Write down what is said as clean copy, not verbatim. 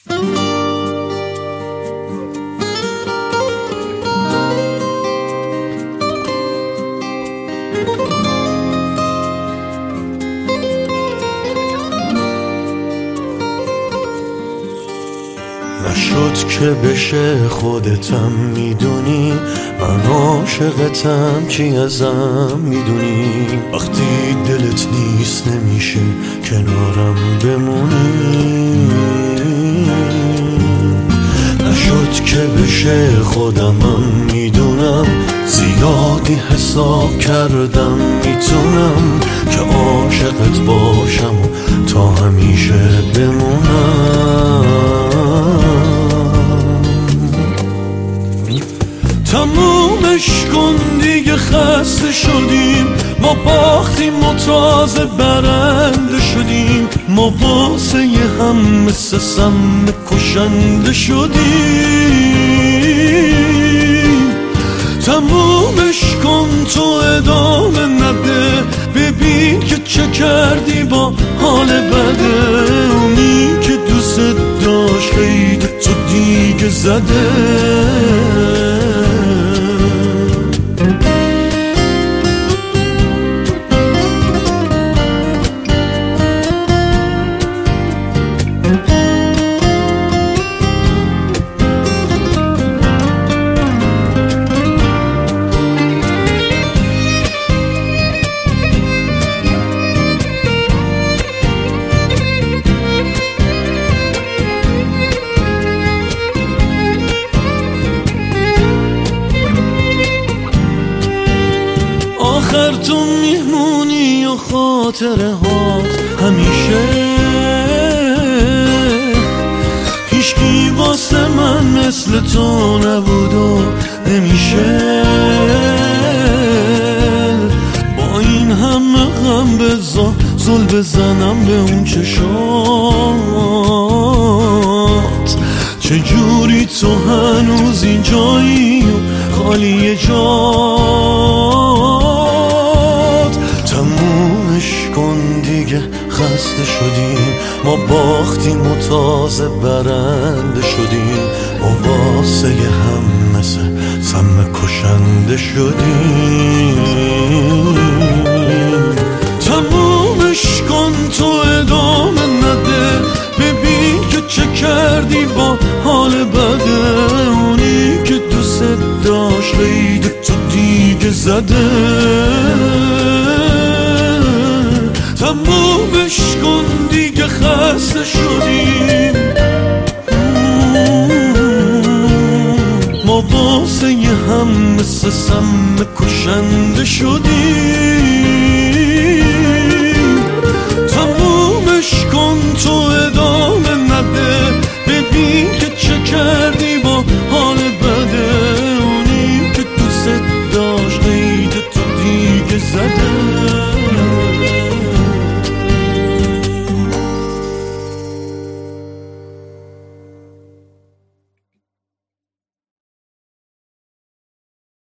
نشد که بشه خودتم میدونی، من عاشقتم چی ازم میدونی. وقتی دلت نیست نمیشه کنارم بمونی. نشد که بشه خودمم میدونم، زیادی حساب کردم میتونم که عاشقت باشم و تا همیشه بمونم. تمومش کن دیگه، خسته شدیم، ما باختیم و تازه برنده شدیم. ما واسه هم مثل سم کشنده شدیم. تمومش کن تو ادامه نده، ببین که چه کردی با حال بده. اونی که دوست داشت قید تو دیگه زده. آخر تو میمونی و خاطره هات همیشه. هیچکی واسه من مثل تو نبود و نمیشه. با این همه غم بذار زل بزنم به اون چشات. چجوری تو هنوز اینجایی و خالی جات. تمومش کن دیگه، خسته شدیم، ما باختیم و تازه برنده شدیم. ما واسه هم مثل سم کشنده شدیم. تمومش کن تو ادامه نده، ببین که چه کردی با حال بده. اونی که دوست داشت قید تو دیگه زده. تمومش کن دیگه، خسته شدیم، ما واسه هم مثل سم کشنده شدیم.